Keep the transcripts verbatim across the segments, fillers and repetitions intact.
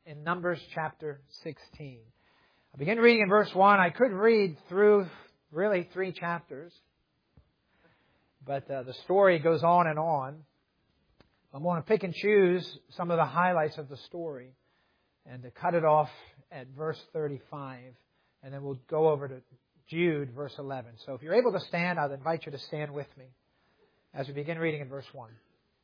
in Numbers chapter sixteen. I begin reading in verse one. I could read through really three chapters, but uh, the story goes on and on. I'm going to pick and choose some of the highlights of the story and to cut it off at verse thirty-five, and then we'll go over to Jude, verse eleven. So if you're able to stand, I'd invite you to stand with me as we begin reading in verse one.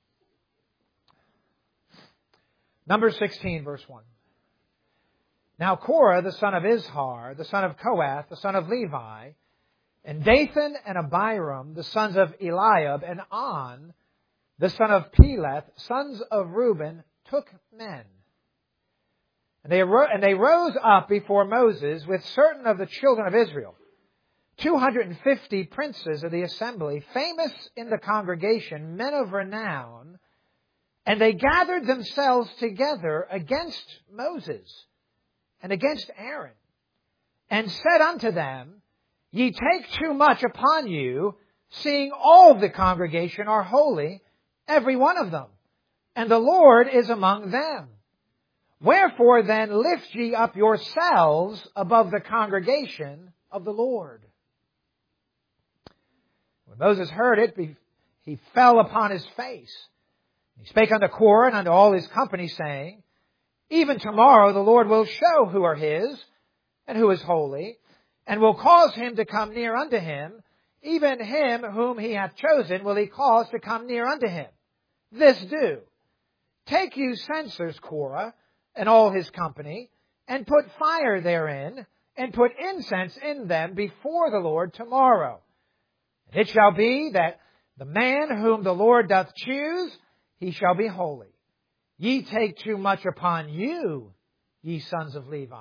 Numbers sixteen, verse one. Now Korah, the son of Izhar, the son of Kohath, the son of Levi, and Dathan and Abiram, the sons of Eliab, and On, the son of Peleth, sons of Reuben, took men. And they, aro- and they rose up before Moses with certain of the children of Israel, two hundred fifty princes of the assembly, famous in the congregation, men of renown, and they gathered themselves together against Moses and against Aaron, and said unto them, Ye take too much upon you, seeing all the congregation are holy, every one of them, and the Lord is among them. Wherefore then lift ye up yourselves above the congregation of the Lord. When Moses heard it, he fell upon his face. He spake unto Korah and unto all his company, saying, Even tomorrow the Lord will show who are his, and who is holy, and will cause him to come near unto him. Even him whom he hath chosen will he cause to come near unto him. This do. Take you censers, Korah, and all his company, and put fire therein, and put incense in them before the Lord tomorrow. And it shall be that the man whom the Lord doth choose, he shall be holy. Ye take too much upon you, ye sons of Levi.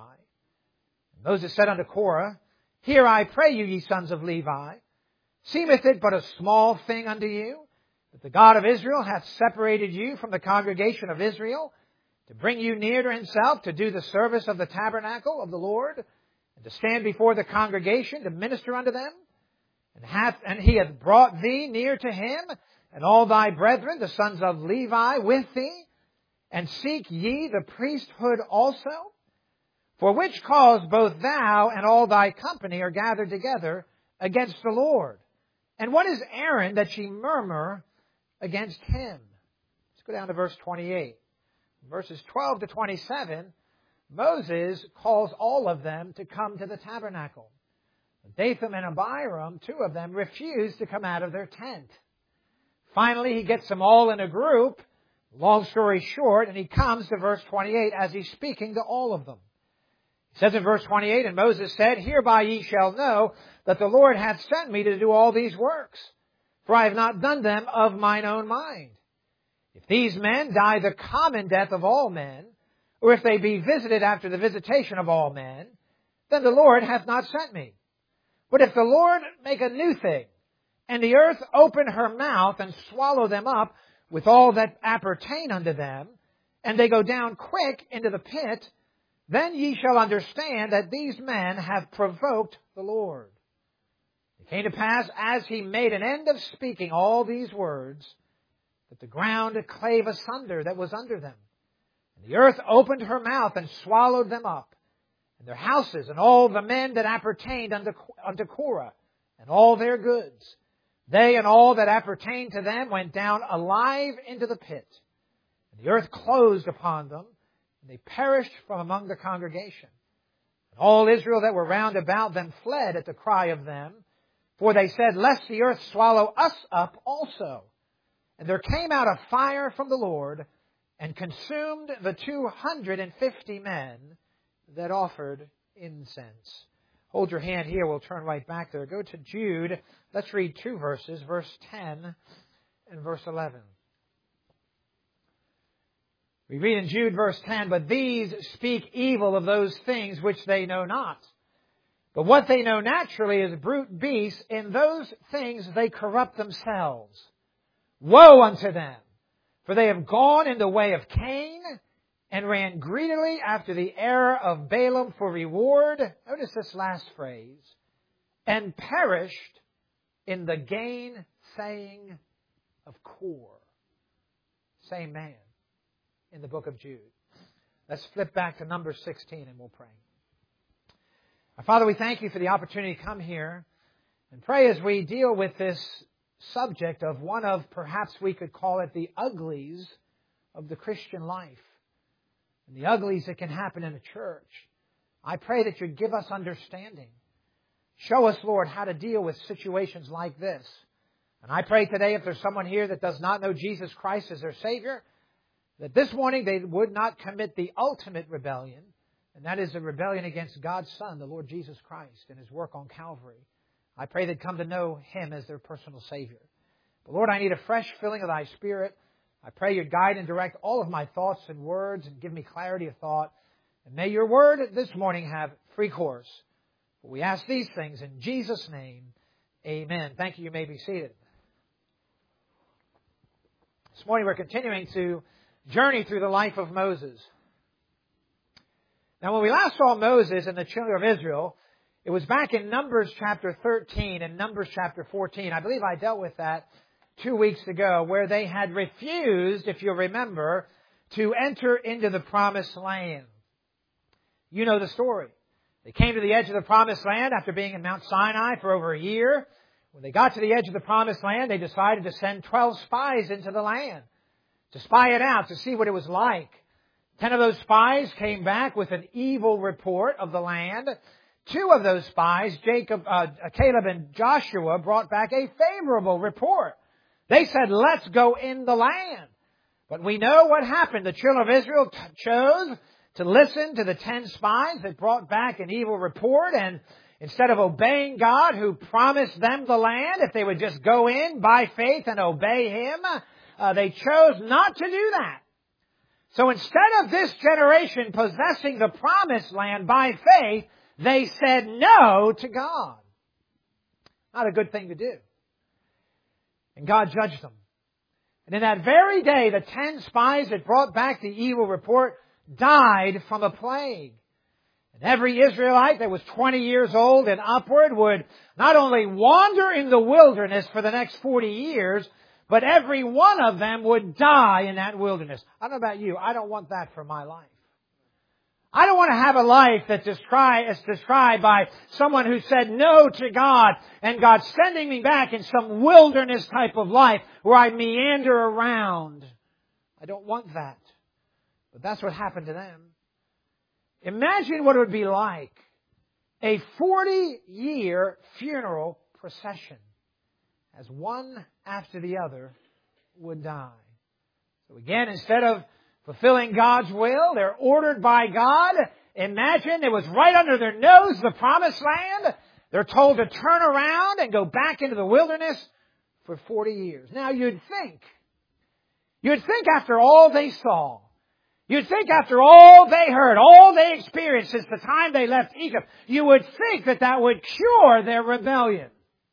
And Moses said unto Korah, Hear, I pray you, ye sons of Levi, seemeth it but a small thing unto you, that the God of Israel hath separated you from the congregation of Israel, to bring you near to himself, to do the service of the tabernacle of the Lord, and to stand before the congregation, to minister unto them? And hath and he hath brought thee near to him, and all thy brethren, the sons of Levi, with thee, and seek ye the priesthood also? For which cause both thou and all thy company are gathered together against the Lord. And what is Aaron that ye murmur against him? Let's go down to verse twenty-eight. Verses twelve to twenty-seven, Moses calls all of them to come to the tabernacle. Dathan and Abiram, two of them, refuse to come out of their tent. Finally, he gets them all in a group, long story short, and he comes to verse twenty-eight as he's speaking to all of them. He says in verse twenty-eight, And Moses said, Hereby ye shall know that the Lord hath sent me to do all these works, for I have not done them of mine own mind. If these men die the common death of all men, or if they be visited after the visitation of all men, then the Lord hath not sent me. But if the Lord make a new thing, and the earth open her mouth and swallow them up with all that appertain unto them, and they go down quick into the pit, then ye shall understand that these men have provoked the Lord. It came to pass, as he made an end of speaking all these words, that the ground clave asunder that was under them. And the earth opened her mouth and swallowed them up, and their houses, and all the men that appertained unto, unto Korah, and all their goods. They and all that appertained to them went down alive into the pit. And the earth closed upon them, and they perished from among the congregation. And all Israel that were round about them fled at the cry of them, for they said, Lest the earth swallow us up also. And there came out a fire from the Lord, and consumed the two hundred and fifty men that offered incense. Hold your hand here. We'll turn right back there. Go to Jude. Let's read two verses, verse ten and verse eleven. We read in Jude, verse ten, But these speak evil of those things which they know not. But what they know naturally is brute beasts. In those things they corrupt themselves. Woe unto them! For they have gone in the way of Cain, and ran greedily after the error of Balaam for reward. Notice this last phrase. And perished in the gainsaying of Kor. Same man in the book of Jude. Let's flip back to number sixteen and we'll pray. Our Father, we thank you for the opportunity to come here and pray as we deal with this subject of one of, perhaps we could call it, the uglies of the Christian life. And the uglies that can happen in a church. I pray that you'd give us understanding. Show us, Lord, how to deal with situations like this. And I pray today, if there's someone here that does not know Jesus Christ as their Savior, that this morning they would not commit the ultimate rebellion, and that is a rebellion against God's Son, the Lord Jesus Christ, and His work on Calvary. I pray they'd come to know Him as their personal Savior. But Lord, I need a fresh filling of Thy Spirit. I pray you'd guide and direct all of my thoughts and words and give me clarity of thought. And may your word this morning have free course. We ask these things in Jesus' name. Amen. Thank you. You may be seated. This morning we're continuing to journey through the life of Moses. Now when we last saw Moses and the children of Israel, it was back in Numbers chapter thirteen and Numbers chapter fourteen. I believe I dealt with that two weeks ago, where they had refused, if you'll remember, to enter into the promised land. You know the story. They came to the edge of the promised land after being in Mount Sinai for over a year. When they got to the edge of the promised land, they decided to send twelve spies into the land to spy it out, to see what it was like. Ten of those spies came back with an evil report of the land. Two of those spies, Jacob, uh, Caleb and Joshua, brought back a favorable report. They said, let's go in the land. But we know what happened. The children of Israel t- chose to listen to the ten spies that brought back an evil report, and instead of obeying God who promised them the land, if they would just go in by faith and obey Him, uh, they chose not to do that. So instead of this generation possessing the promised land by faith, they said no to God. Not a good thing to do. And God judged them. And in that very day, the ten spies that brought back the evil report died from a plague. And every Israelite that was twenty years old and upward would not only wander in the wilderness for the next forty years, but every one of them would die in that wilderness. I don't know about you. I don't want that for my life. I don't want to have a life that's described, as described by someone who said no to God, and God sending me back in some wilderness type of life where I meander around. I don't want that. But that's what happened to them. Imagine what it would be like a forty-year funeral procession as one after the other would die. So again, instead of fulfilling God's will, they're ordered by God. Imagine it was right under their nose, the promised land. They're told to turn around and go back into the wilderness for forty years. Now you'd think, you'd think after all they saw, you'd think after all they heard, all they experienced since the time they left Egypt, you would think that that would cure their rebellion.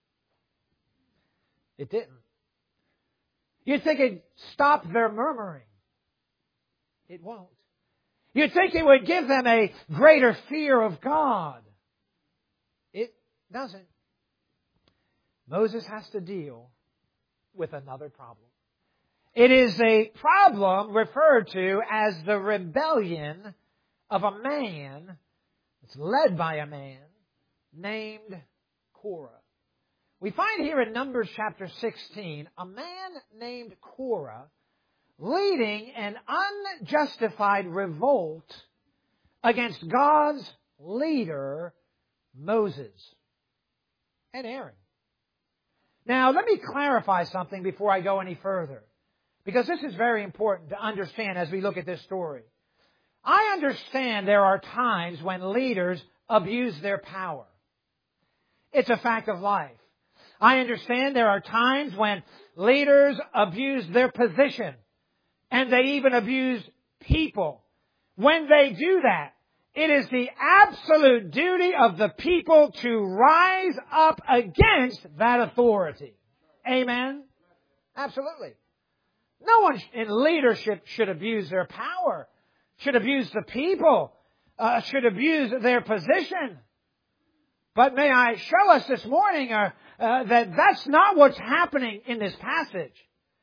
It didn't. You'd think it'd stop their murmuring. It won't. You'd think it would give them a greater fear of God. It doesn't. Moses has to deal with another problem. It is a problem referred to as the rebellion of a man. It's led by a man named Korah. We find here in Numbers chapter sixteen a man named Korah leading an unjustified revolt against God's leader, Moses and Aaron. Now, let me clarify something before I go any further, because this is very important to understand as we look at this story. I understand there are times when leaders abuse their power. It's a fact of life. I understand there are times when leaders abuse their position. And they even abuse people. When they do that, it is the absolute duty of the people to rise up against that authority. Amen? Absolutely. No one in leadership should abuse their power, should abuse the people, uh, should abuse their position. But may I show us this morning uh, uh, that that's not what's happening in this passage.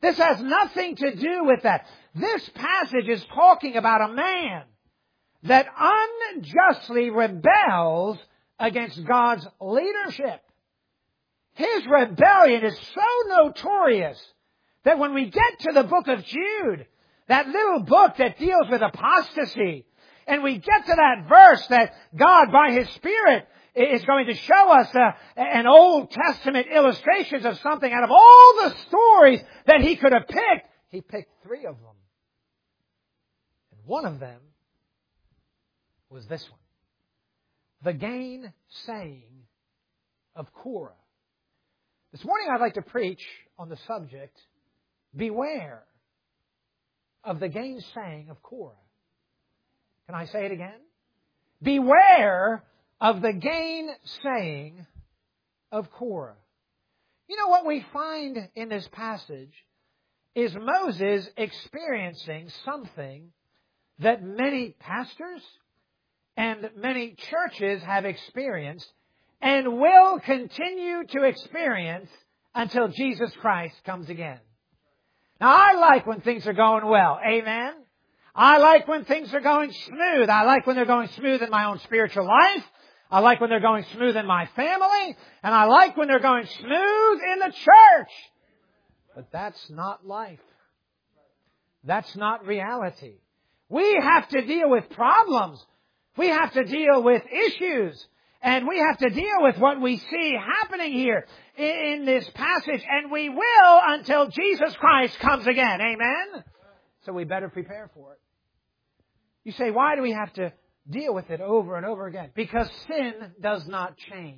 This has nothing to do with that. This passage is talking about a man that unjustly rebels against God's leadership. His rebellion is so notorious that when we get to the book of Jude, that little book that deals with apostasy, and we get to that verse that God, by His Spirit, is going to show us uh, an Old Testament illustrations of something out of all the stories that He could have picked, He picked three of them. And one of them was this one. The gainsaying of Korah. This morning I'd like to preach on the subject, beware of the gainsaying of Korah. Can I say it again? Beware of the gainsaying of Korah. You know what we find in this passage is Moses experiencing something that many pastors and many churches have experienced and will continue to experience until Jesus Christ comes again. Now, I like when things are going well. Amen? I like when things are going smooth. I like when they're going smooth in my own spiritual life. I like when they're going smooth in my family. And I like when they're going smooth in the church. But that's not life. That's not reality. We have to deal with problems. We have to deal with issues. And we have to deal with what we see happening here in this passage. And we will until Jesus Christ comes again. Amen? So we better prepare for it. You say, why do we have to deal with it over and over again? Because sin does not change.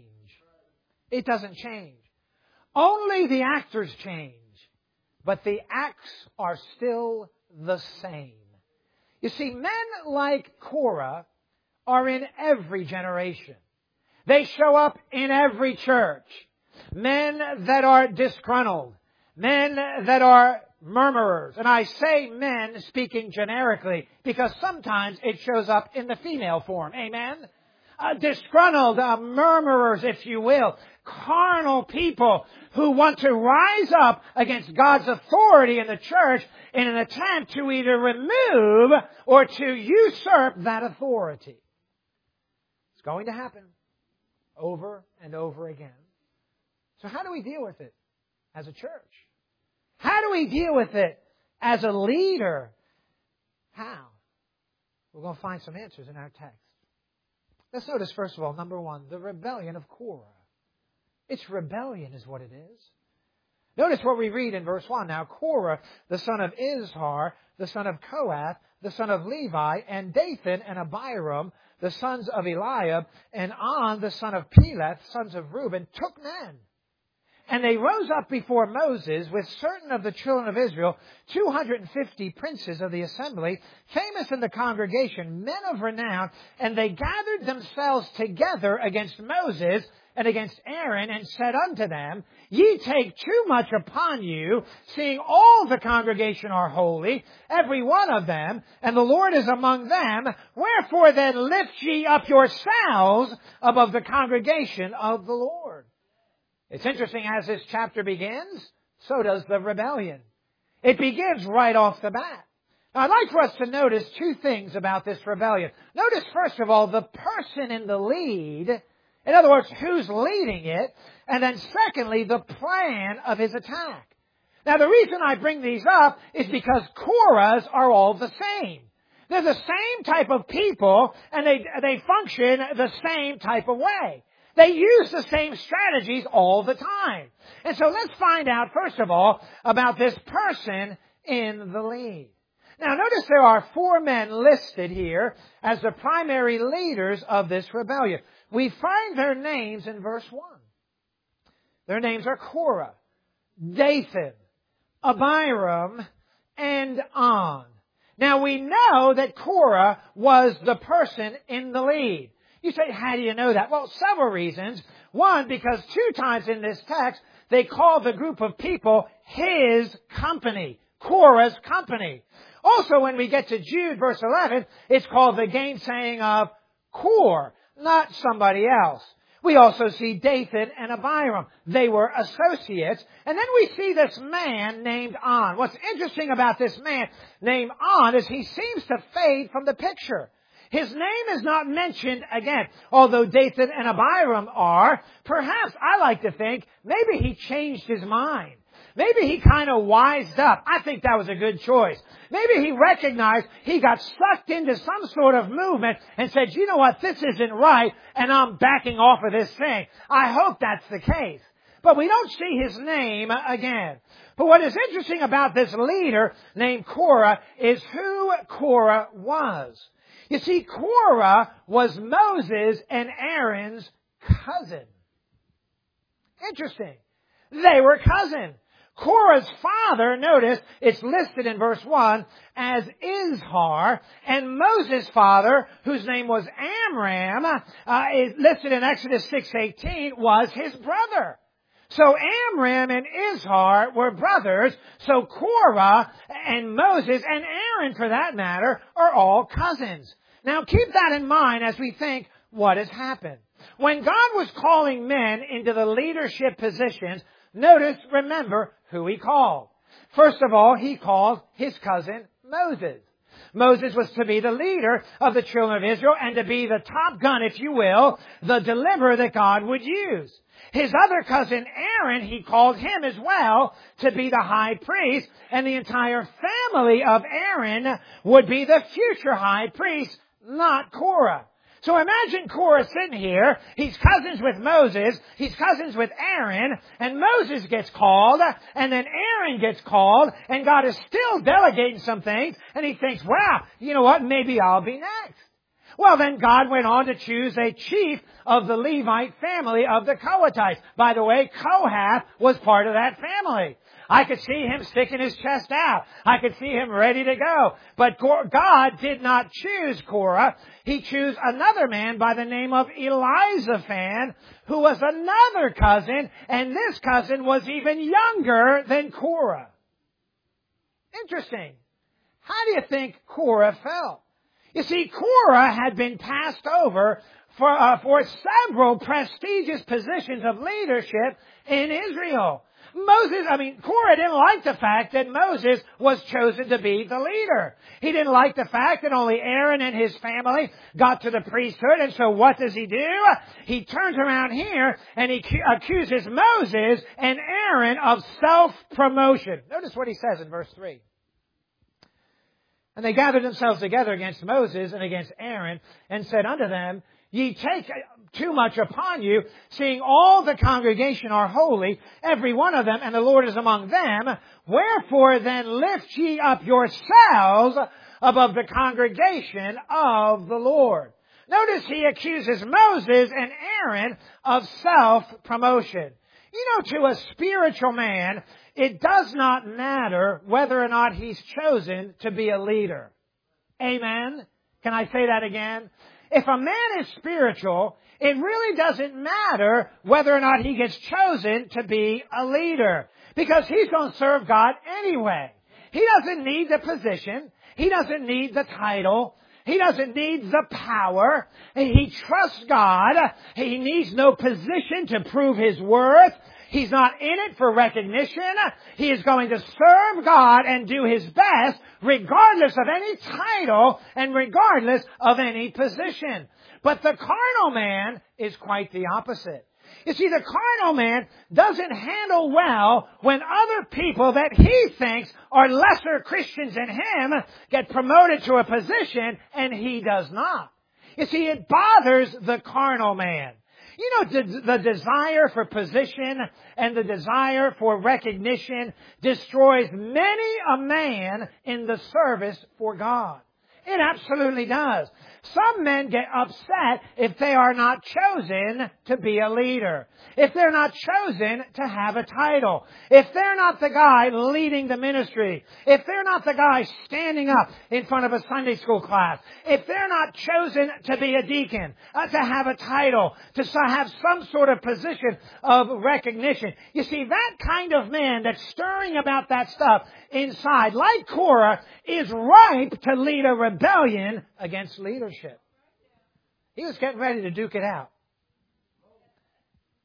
It doesn't change. Only the actors change. But the acts are still the same. You see, men like Korah are in every generation. They show up in every church. Men that are disgruntled. Men that are murmurers. And I say men speaking generically because sometimes it shows up in the female form. Amen? Uh, disgruntled uh, murmurers, if you will. Carnal people who want to rise up against God's authority in the church in an attempt to either remove or to usurp that authority. It's going to happen over and over again. So how do we deal with it as a church? How do we deal with it as a leader? How? We're going to find some answers in our text. Let's notice, first of all, number one, the rebellion of Korah. It's rebellion is what it is. Notice what we read in verse one. Now Korah, the son of Izhar, the son of Kohath, the son of Levi, and Dathan and Abiram, the sons of Eliab, and On, the son of Peleth, sons of Reuben, took men. And they rose up before Moses with certain of the children of Israel, two hundred fifty princes of the assembly, famous in the congregation, men of renown, and they gathered themselves together against Moses and against Aaron, and said unto them, Ye take too much upon you, seeing all the congregation are holy, every one of them, and the Lord is among them. Wherefore then lift ye up yourselves above the congregation of the Lord. It's interesting, as this chapter begins, so does the rebellion. It begins right off the bat. Now, I'd like for us to notice two things about this rebellion. Notice, first of all, the person in the lead. In other words, who's leading it? And then secondly, the plan of his attack. Now, the reason I bring these up is because Korahs are all the same. They're the same type of people, and they, they function the same type of way. They use the same strategies all the time. And so let's find out, first of all, about this person in the lead. Now, notice there are four men listed here as the primary leaders of this rebellion. We find their names in verse one. Their names are Korah, Dathan, Abiram, and On. Now, we know that Korah was the person in the lead. You say, how do you know that? Well, several reasons. One, because two times in this text, they call the group of people his company, Korah's company. Also, when we get to Jude, verse eleven, it's called the gainsaying of Kor, not somebody else. We also see Dathan and Abiram. They were associates. And then we see this man named On. What's interesting about this man named On is he seems to fade from the picture. His name is not mentioned again, although Dathan and Abiram are. Perhaps, I like to think, maybe he changed his mind. Maybe he kind of wised up. I think that was a good choice. Maybe he recognized he got sucked into some sort of movement and said, you know what, this isn't right, and I'm backing off of this thing. I hope that's the case. But we don't see his name again. But what is interesting about this leader named Korah is who Korah was. You see, Korah was Moses and Aaron's cousin. Interesting. They were cousins. Korah's father, notice, it's listed in verse one as Izhar, and Moses' father, whose name was Amram, uh, is listed in Exodus six eighteen, was his brother. So Amram and Izhar were brothers, so Korah and Moses and Aaron, for that matter, are all cousins. Now keep that in mind as we think what has happened. When God was calling men into the leadership positions, notice, remember, who He called. First of all, He called his cousin Moses. Moses was to be the leader of the children of Israel and to be the top gun, if you will, the deliverer that God would use. His other cousin Aaron, He called him as well to be the high priest, and the entire family of Aaron would be the future high priest, not Korah. So imagine Korah sitting here. He's cousins with Moses. He's cousins with Aaron. And Moses gets called. And then Aaron gets called. And God is still delegating some things. And he thinks, wow, you know what? Maybe I'll be next. Well, then God went on to choose a chief of the Levite family of the Kohathites. By the way, Kohath was part of that family. I could see him sticking his chest out. I could see him ready to go. But God did not choose Korah. He chose another man by the name of Elizaphan, who was another cousin, and this cousin was even younger than Korah. Interesting. How do you think Korah felt? You see, Korah had been passed over for, uh, for several prestigious positions of leadership in Israel. Moses, I mean, Korah didn't like the fact that Moses was chosen to be the leader. He didn't like the fact that only Aaron and his family got to the priesthood. And so what does he do? He turns around here and he accuses Moses and Aaron of self-promotion. Notice what he says in verse three. And they gathered themselves together against Moses and against Aaron and said unto them, Ye take too much upon you, seeing all the congregation are holy, every one of them, and the Lord is among them. Wherefore then lift ye up yourselves above the congregation of the Lord. Notice he accuses Moses and Aaron of self-promotion. You know, to a spiritual man, it does not matter whether or not he's chosen to be a leader. Amen? Can I say that again? If a man is spiritual, it really doesn't matter whether or not he gets chosen to be a leader, because he's going to serve God anyway. He doesn't need the position. He doesn't need the title. He doesn't need the power. He trusts God. He needs no position to prove his worth. He's not in it for recognition. He is going to serve God and do his best regardless of any title and regardless of any position. But the carnal man is quite the opposite. You see, the carnal man doesn't handle well when other people that he thinks are lesser Christians than him get promoted to a position and he does not. You see, it bothers the carnal man. You know, the, the desire for position and the desire for recognition destroys many a man in the service for God. It absolutely does. Some men get upset if they are not chosen to be a leader. If they're not chosen to have a title. If they're not the guy leading the ministry. If they're not the guy standing up in front of a Sunday school class. If they're not chosen to be a deacon, uh, to have a title, to have some sort of position of recognition. You see, that kind of man that's stirring about that stuff inside, like Korah, is ripe to lead a rebellion against leadership. He was getting ready to duke it out.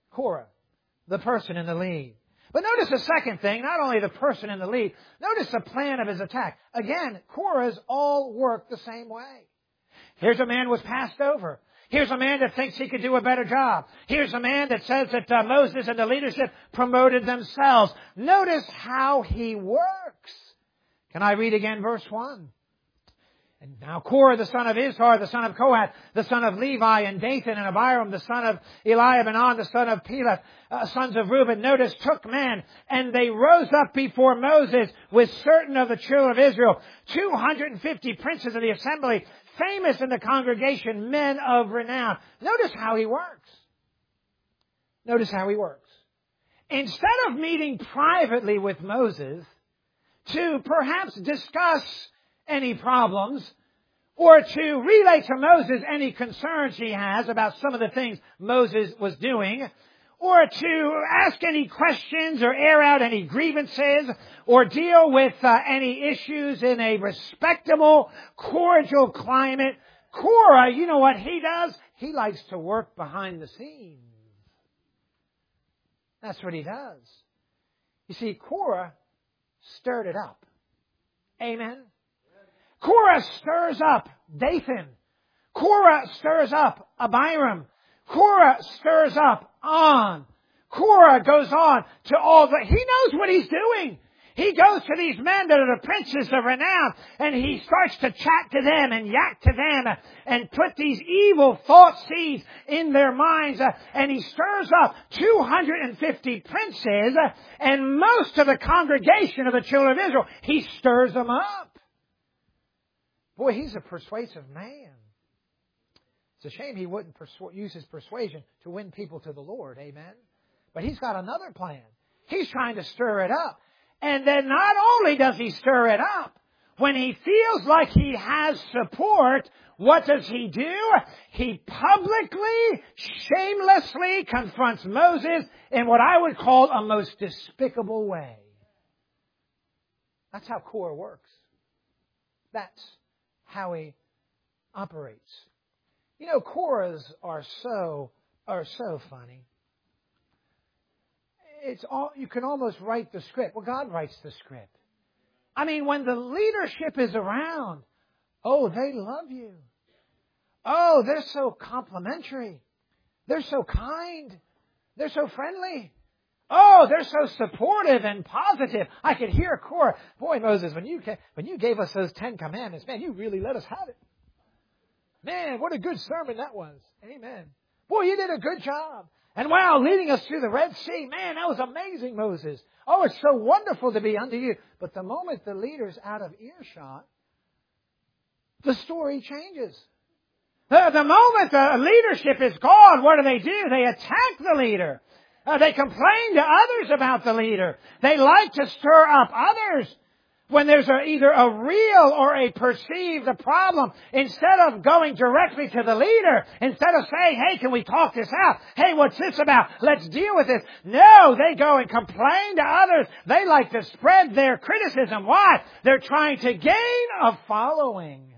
Korah, the person in the lead. But notice the second thing, not only the person in the lead, notice the plan of his attack. Again, Korah's all work the same way. Here's a man who was passed over. Here's a man that thinks he could do a better job. Here's a man that says that uh, Moses and the leadership promoted themselves. Notice how he works. Can I read again verse one? And now Korah, the son of Izhar, the son of Kohath, the son of Levi, and Dathan and Abiram, the son of Eliab, and On, the son of Peleth, uh, sons of Reuben, notice, took men, and they rose up before Moses with certain of the children of Israel, two hundred fifty princes of the assembly, famous in the congregation, men of renown. Notice how he works. Notice how he works. Instead of meeting privately with Moses to perhaps discuss any problems, or to relay to Moses any concerns he has about some of the things Moses was doing, or to ask any questions or air out any grievances, or deal with uh, any issues in a respectable, cordial climate. Korah, you know what he does? He likes to work behind the scenes. That's what he does. You see, Korah stirred it up. Amen? Korah stirs up Dathan. Korah stirs up Abiram. Korah stirs up On. Korah goes on to all the... He knows what he's doing. He goes to these men that are the princes of renown, and he starts to chat to them and yak to them and put these evil thought seeds in their minds. And he stirs up two hundred fifty princes and most of the congregation of the children of Israel. He stirs them up. Boy, he's a persuasive man. It's a shame he wouldn't persu- use his persuasion to win people to the Lord. Amen. But he's got another plan. He's trying to stir it up. And then not only does he stir it up, when he feels like he has support, what does he do? He publicly, shamelessly confronts Moses in what I would call a most despicable way. That's how Korah works. That's how he operates. You know, Korahs are so are so funny. It's all, you can almost write the script. Well, God writes the script. I mean, when the leadership is around, oh, they love you. Oh, they're so complimentary. They're so kind. They're so friendly. Oh, they're so supportive and positive. I could hear Korah. Boy, Moses, when you when you gave us those Ten Commandments, man, you really let us have it. Man, what a good sermon that was. Amen. Boy, you did a good job. And wow, leading us through the Red Sea, man, that was amazing, Moses. Oh, it's so wonderful to be under you. But the moment the leader's out of earshot, the story changes. The, the moment the leadership is gone, what do they do? They attack the leader. Uh, they complain to others about the leader. They like to stir up others when there's a, either a real or a perceived problem. Instead of going directly to the leader, instead of saying, hey, can we talk this out? Hey, what's this about? Let's deal with this. No, they go and complain to others. They like to spread their criticism. Why? They're trying to gain a following.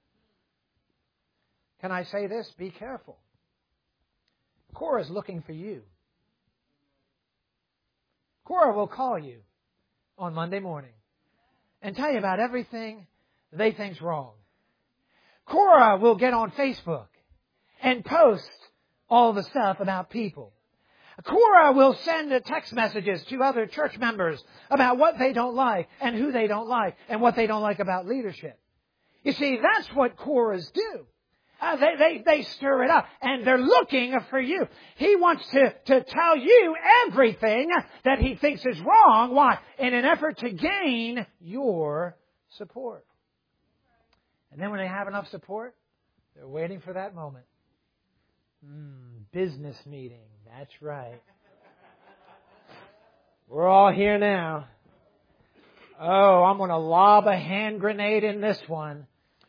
Can I say this? Be careful. Korah is looking for you. Korah will call you on Monday morning and tell you about everything they think's wrong. Korah will get on Facebook and post all the stuff about people. Korah will send text messages to other church members about what they don't like and who they don't like and what they don't like about leadership. You see, that's what Korahs do. Uh, they, they, they stir it up, and they're looking for you. He wants to, to tell you everything that he thinks is wrong. Why? In an effort to gain your support. And then when they have enough support, they're waiting for that moment. Mm, business meeting. That's right. We're all here now. Oh, I'm going to lob a hand grenade in this one.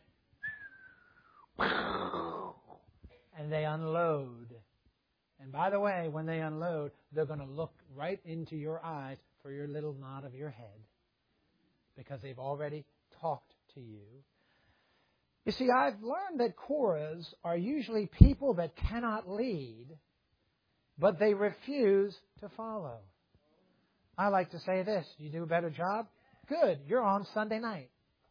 And they unload. And by the way, when they unload, they're going to look right into your eyes for your little nod of your head. Because they've already talked to you. You see, I've learned that Korahs are usually people that cannot lead but they refuse to follow. I like to say this. You do a better job? Good. You're on Sunday night.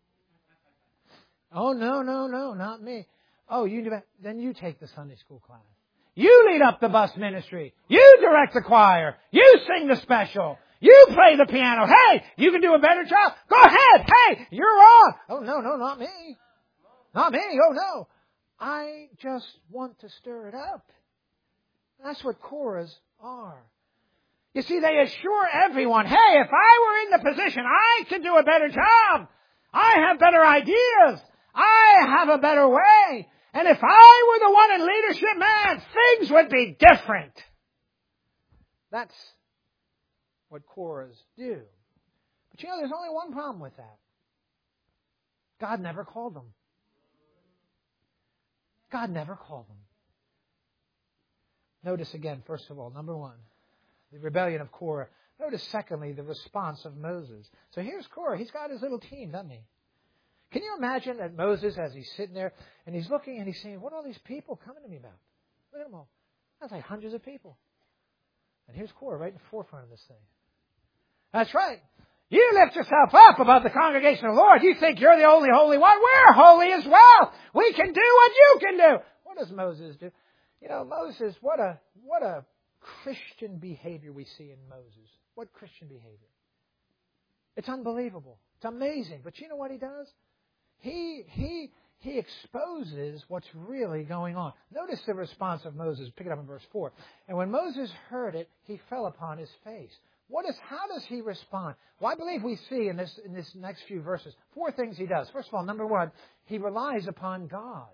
Oh, no, no, no, not me. Oh, you do better. Then you take the Sunday school class. You lead up the bus ministry. You direct the choir. You sing the special. You play the piano. Hey, you can do a better job. Go ahead. Hey, you're on. Oh, no, no, not me. Not me. Oh, no. I just want to stir it up. That's what Korahs are. You see, they assure everyone, hey, if I were in the position, I could do a better job. I have better ideas. I have a better way. And if I were the one in leadership, man, things would be different. That's what Korahs do. But you know, there's only one problem with that. God never called them. God never called them. Notice again, first of all, number one, the rebellion of Korah. Notice, secondly, the response of Moses. So here's Korah. He's got his little team, doesn't he? Can you imagine that Moses, as he's sitting there, and he's looking and he's saying, what are all these people coming to me about? Look at them all. That's like hundreds of people. And here's Korah right in the forefront of this thing. That's right. You lift yourself up above the congregation of the Lord. You think you're the only holy one. We're holy as well. We can do what you can do. What does Moses do? You know, Moses, what a what a Christian behavior we see in Moses. What Christian behavior? It's unbelievable. It's amazing. But you know what he does? He he he exposes what's really going on. Notice the response of Moses. Pick it up in verse four. And when Moses heard it, he fell upon his face. What is? How does he respond? Well, I believe we see in this in this next few verses four things he does. First of all, number one, he relies upon God.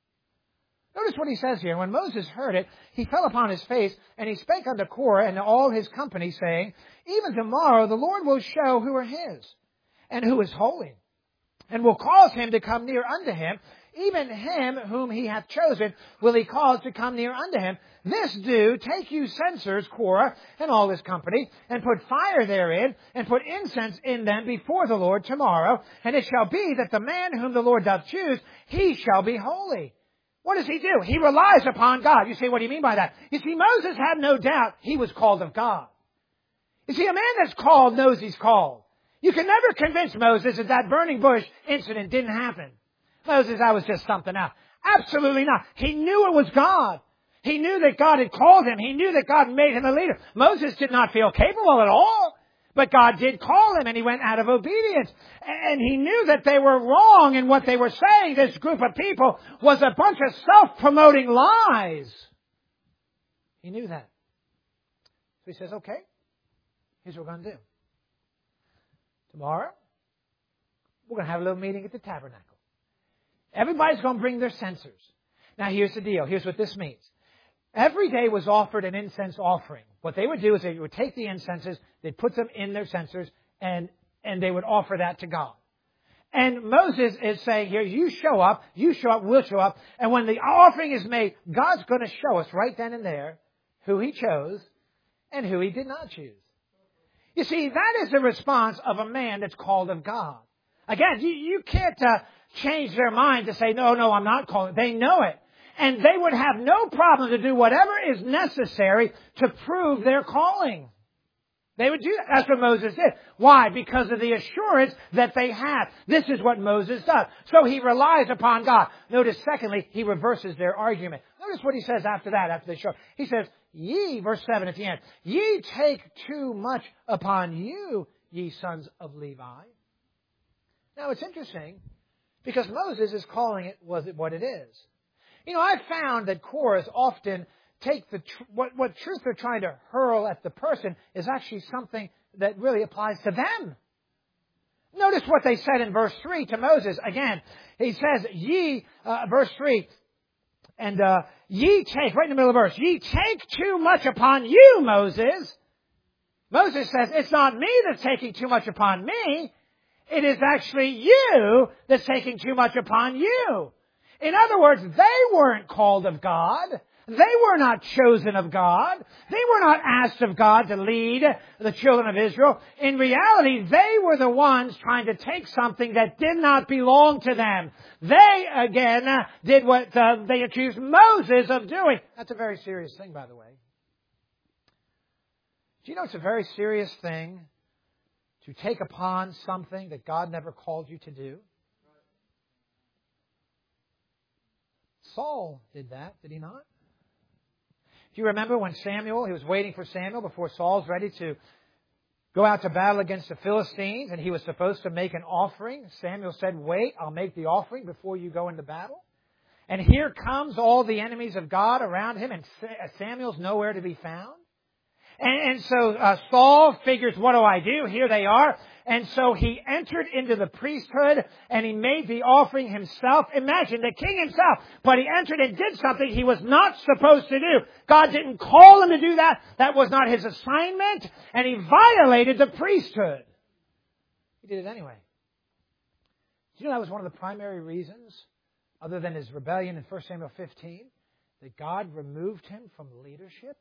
Notice what he says here. When Moses heard it, he fell upon his face, and he spake unto Korah and to all his company, saying, even tomorrow the Lord will show who are his, and who is holy, and will cause him to come near unto him. Even him whom he hath chosen will he cause to come near unto him. This do, take you censers, Korah, and all his company, and put fire therein, and put incense in them before the Lord tomorrow. And it shall be that the man whom the Lord doth choose, he shall be holy. What does he do? He relies upon God. You say, what do you mean by that? You see, Moses had no doubt he was called of God. You see, a man that's called knows he's called. You can never convince Moses that that burning bush incident didn't happen. Moses, that was just something else. Absolutely not. He knew it was God. He knew that God had called him. He knew that God made him a leader. Moses did not feel capable at all. But God did call him, and he went out of obedience. And he knew that they were wrong in what they were saying. This group of people was a bunch of self-promoting lies. He knew that. So he says, okay, here's what we're going to do. Tomorrow, we're going to have a little meeting at the tabernacle. Everybody's going to bring their censers. Now, here's the deal. Here's what this means. Every day was offered an incense offering. What they would do is they would take the incenses, they'd put them in their censers, and, and they would offer that to God. And Moses is saying here, you show up, you show up, we'll show up. And when the offering is made, God's going to show us right then and there who He chose and who He did not choose. You see, that is the response of a man that's called of God. Again, you, you can't uh, change their mind to say, no, no, I'm not called. They know it. And they would have no problem to do whatever is necessary to prove their calling. They would do that. That's what Moses did. Why? Because of the assurance that they had. This is what Moses does. So he relies upon God. Notice, secondly, he reverses their argument. Notice what he says after that, after they show. He says, ye, verse seven at the end, ye take too much upon you, ye sons of Levi. Now, it's interesting because Moses is calling it was it what it is. You know, I've found that Korahs often take the tr- what, what truth they're trying to hurl at the person is actually something that really applies to them. Notice what they said in verse three to Moses. Again, he says, ye, uh, verse three, and uh, ye take, right in the middle of the verse, ye take too much upon you, Moses. Moses says, it's not me that's taking too much upon me. It is actually you that's taking too much upon you. In other words, they weren't called of God. They were not chosen of God. They were not asked of God to lead the children of Israel. In reality, they were the ones trying to take something that did not belong to them. They, again, did what uh, they accused Moses of doing. That's a very serious thing, by the way. Do you know it's a very serious thing to take upon something that God never called you to do? Saul did that, did he not? Do you remember when Samuel, he was waiting for Samuel before Saul's ready to go out to battle against the Philistines, and he was supposed to make an offering? Samuel said, wait, I'll make the offering before you go into battle. And here comes all the enemies of God around him, and Samuel's nowhere to be found. And, and so uh, Saul figures, what do I do? Here they are. And so he entered into the priesthood and he made the offering himself. Imagine the king himself. But he entered and did something he was not supposed to do. God didn't call him to do that. That was not his assignment. And he violated the priesthood. He did it anyway. Do you know that was one of the primary reasons, other than his rebellion in First Samuel fifteen, that God removed him from leadership?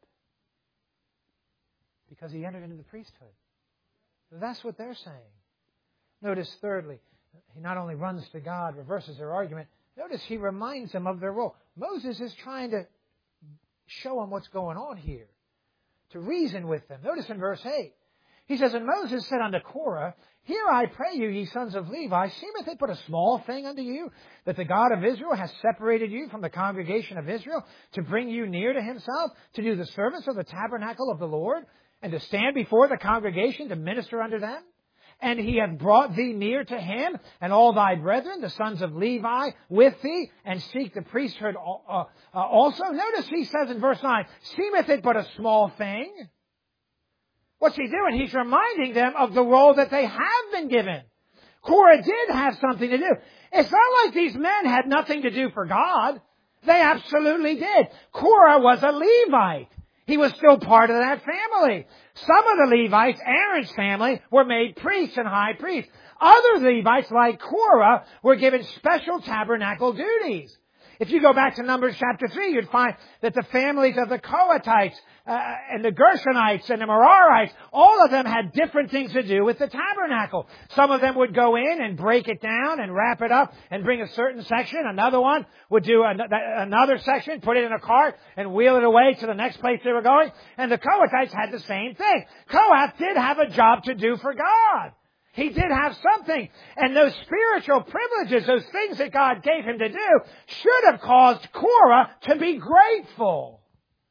Because he entered into the priesthood. That's what they're saying. Notice, thirdly, he not only runs to God, reverses their argument. Notice he reminds them of their role. Moses is trying to show them what's going on here, to reason with them. Notice in verse eight, he says, And Moses said unto Korah, Hear, I pray you, ye sons of Levi, seemeth it but a small thing unto you, that the God of Israel has separated you from the congregation of Israel, to bring you near to himself, to do the service of the tabernacle of the Lord, and to stand before the congregation to minister unto them? And he hath brought thee near to him, and all thy brethren, the sons of Levi, with thee, and seek the priesthood uh, uh, also. Notice he says in verse nine, Seemeth it but a small thing? What's he doing? He's reminding them of the role that they have been given. Korah did have something to do. It's not like these men had nothing to do for God. They absolutely did. Korah was a Levite. He was still part of that family. Some of the Levites, Aaron's family, were made priests and high priests. Other Levites, like Korah, were given special tabernacle duties. If you go back to Numbers chapter three, you'd find that the families of the Kohathites uh, and the Gershonites and the Merarites, all of them had different things to do with the tabernacle. Some of them would go in and break it down and wrap it up and bring a certain section. Another one would do an- another section, put it in a cart and wheel it away to the next place they were going. And the Kohathites had the same thing. Kohath did have a job to do for God. He did have something. And those spiritual privileges, those things that God gave him to do, should have caused Korah to be grateful.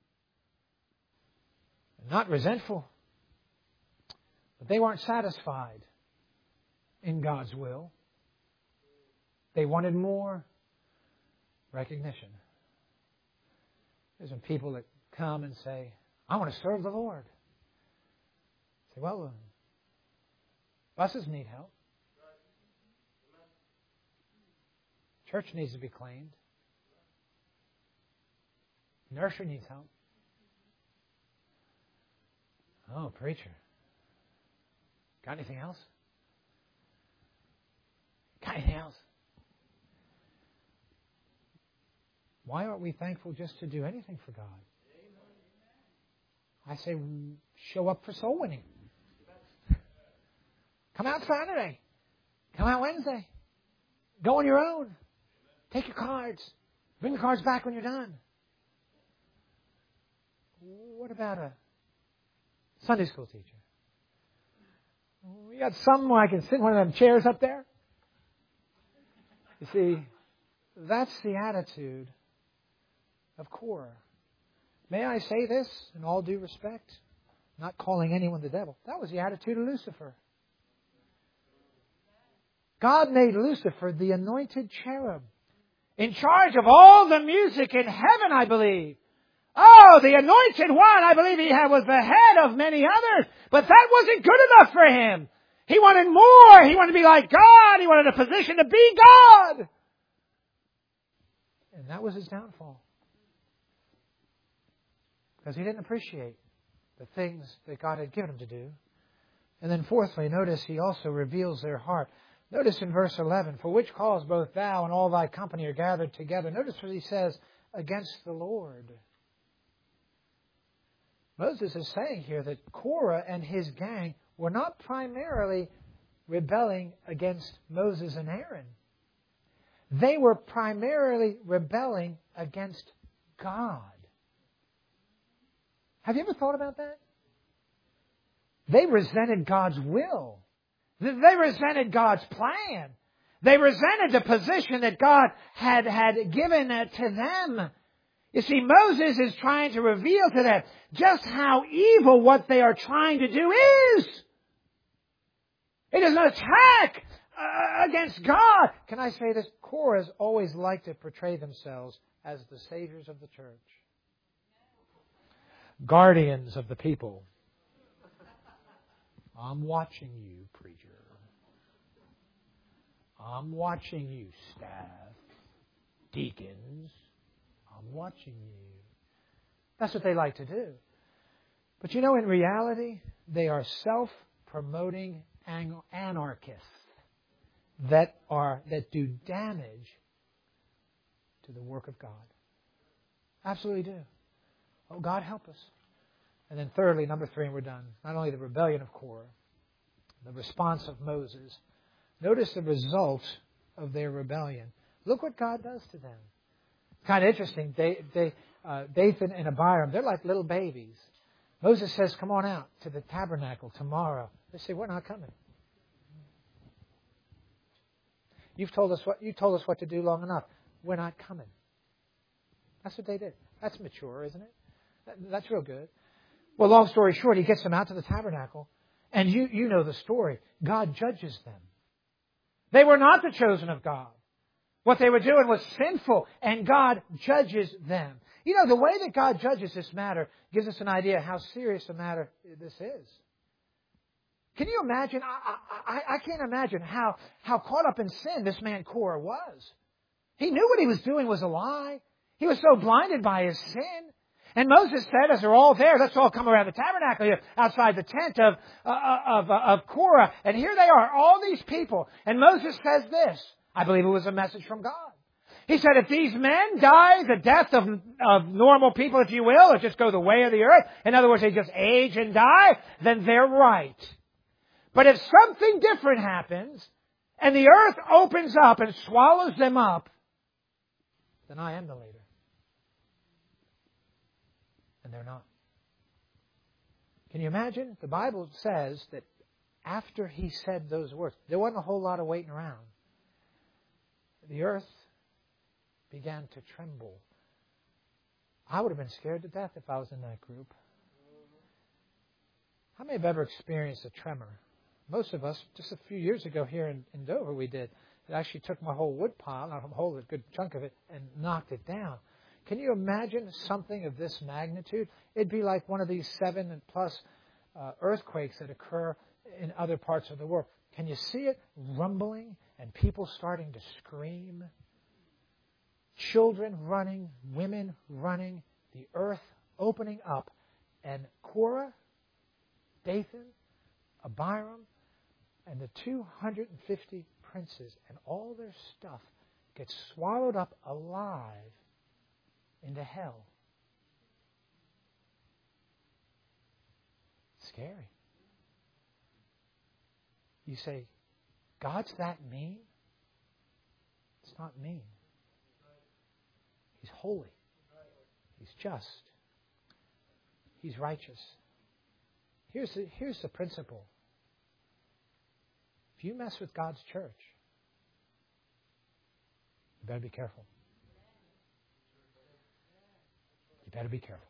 Not resentful. But they weren't satisfied in God's will. They wanted more recognition. There's some people that come and say, I want to serve the Lord. I say, well, buses need help. Church needs to be cleaned. Nursery needs help. Oh, preacher. Got anything else? Got anything else? Why aren't we thankful just to do anything for God? I say, show up for soul winning. Come out Saturday. Come out Wednesday. Go on your own. Take your cards. Bring the cards back when you're done. What about a Sunday school teacher? We got some where I can sit in one of them chairs up there. You see, that's the attitude of Korah. May I say this in all due respect? Not calling anyone the devil. That was the attitude of Lucifer. God made Lucifer the anointed cherub, in charge of all the music in heaven, I believe. Oh, the anointed one, I believe he had, was the head of many others. But that wasn't good enough for him. He wanted more. He wanted to be like God. He wanted a position to be God. And that was his downfall. Because he didn't appreciate the things that God had given him to do. And then fourthly, notice he also reveals their heart. Notice in verse eleven, for which cause both thou and all thy company are gathered together. Notice what he says, against the Lord. Moses is saying here that Korah and his gang were not primarily rebelling against Moses and Aaron. They were primarily rebelling against God. Have you ever thought about that? They resented God's will. They resented God's plan. They resented the position that God had, had given to them. You see, Moses is trying to reveal to them just how evil what they are trying to do is. It is an attack uh, against God. Can I say this? Korahs always like to portray themselves as the saviors of the church. Guardians of the people. I'm watching you, preacher. I'm watching you, staff, deacons. I'm watching you. That's what they like to do. But you know, in reality, they are self-promoting anarchists that are that do damage to the work of God. Absolutely do. Oh, God help us. And then thirdly, number three, and we're done. Not only the rebellion of Korah, the response of Moses. Notice the result of their rebellion. Look what God does to them. Kind of interesting. They, they, uh, Dathan and Abiram, they're like little babies. Moses says, come on out to the tabernacle tomorrow. They say, we're not coming. You've told us what, you told us what to do long enough. We're not coming. That's what they did. That's mature, isn't it? That, that's real good. Well, long story short, he gets them out to the tabernacle. And you, you know the story. God judges them. They were not the chosen of God. What they were doing was sinful, and God judges them. You know, the way that God judges this matter gives us an idea how serious a matter this is. Can you imagine? I, I, I can't imagine how, how caught up in sin this man Korah was. He knew what he was doing was a lie. He was so blinded by his sin. And Moses said, as they're all there, let's all come around the tabernacle here, outside the tent of, uh, of, uh, of Korah. And here they are, all these people. And Moses says this. I believe it was a message from God. He said, if these men die the death of, of normal people, if you will, or just go the way of the earth, in other words, they just age and die, then they're right. But if something different happens, and the earth opens up and swallows them up, then I am the leader. And they're not. Can you imagine? The Bible says that after he said those words, there wasn't a whole lot of waiting around. The earth began to tremble. I would have been scared to death if I was in that group. How many have ever experienced a tremor? Most of us, just a few years ago here in, in Dover, we did. It actually took my whole wood pile, not a whole, a good chunk of it, and knocked it down. Can you imagine something of this magnitude? It'd be like one of these seven and plus uh, earthquakes that occur in other parts of the world. Can you see it rumbling and people starting to scream? Children running, women running, the earth opening up. And Korah, Dathan, Abiram, and the two hundred fifty princes and all their stuff gets swallowed up alive into hell. Scary. You say, God's that mean? It's not mean. He's holy. He's just. He's righteous. Here's the, here's the principle. If you mess with God's church, you better be careful. You better be careful.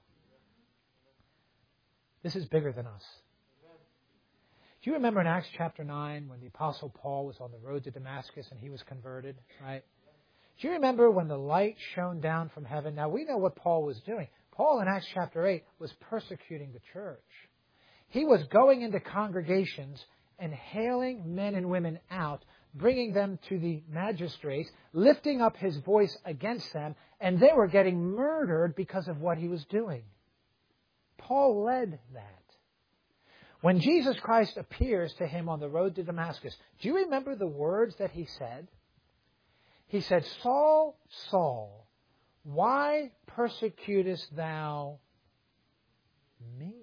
This is bigger than us. Do you remember in Acts chapter nine when the Apostle Paul was on the road to Damascus and he was converted, right? Do you remember when the light shone down from heaven? Now we know what Paul was doing. Paul in Acts chapter eight was persecuting the church. He was going into congregations and hailing men and women out, bringing them to the magistrates, lifting up his voice against them, and they were getting murdered because of what he was doing. Paul led that. When Jesus Christ appears to him on the road to Damascus, do you remember the words that he said? He said, Saul, Saul, why persecutest thou me?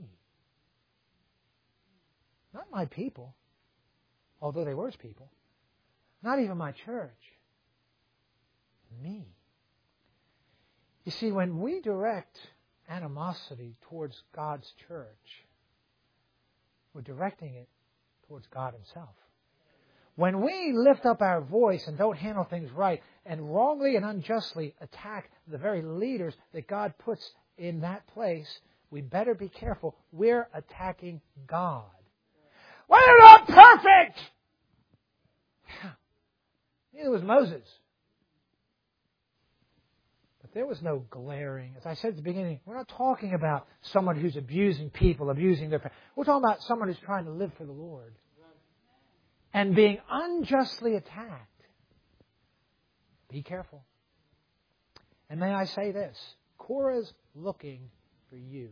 Not my people, although they were his people. Not even my church. Me. You see, when we direct animosity towards God's church, we're directing it towards God Himself. When we lift up our voice and don't handle things right and wrongly and unjustly attack the very leaders that God puts in that place, we better be careful. We're attacking God. We're not perfect! Neither was Moses. But there was no glaring. As I said at the beginning, we're not talking about someone who's abusing people, abusing their... We're talking about someone who's trying to live for the Lord and being unjustly attacked. Be careful. And may I say this, Korah's looking for you.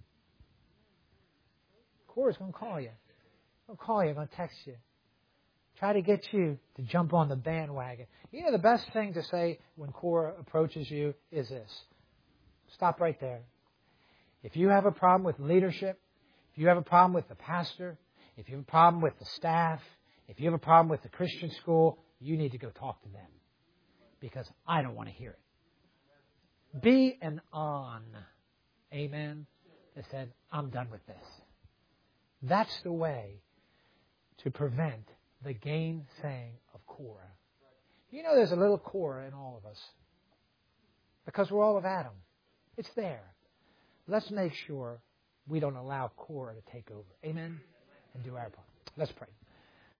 Korah's going to call you. He'll call you, going to text you. Try to get you to jump on the bandwagon. You know, the best thing to say when Korah approaches you is this. Stop right there. If you have a problem with leadership, if you have a problem with the pastor, if you have a problem with the staff, if you have a problem with the Christian school, you need to go talk to them. Because I don't want to hear it. Be an on. Amen. That said, I'm done with this. That's the way to prevent the gainsaying of Korah. You know there's a little Korah in all of us. Because we're all of Adam. It's there. Let's make sure we don't allow Korah to take over. Amen? And do our part. Let's pray.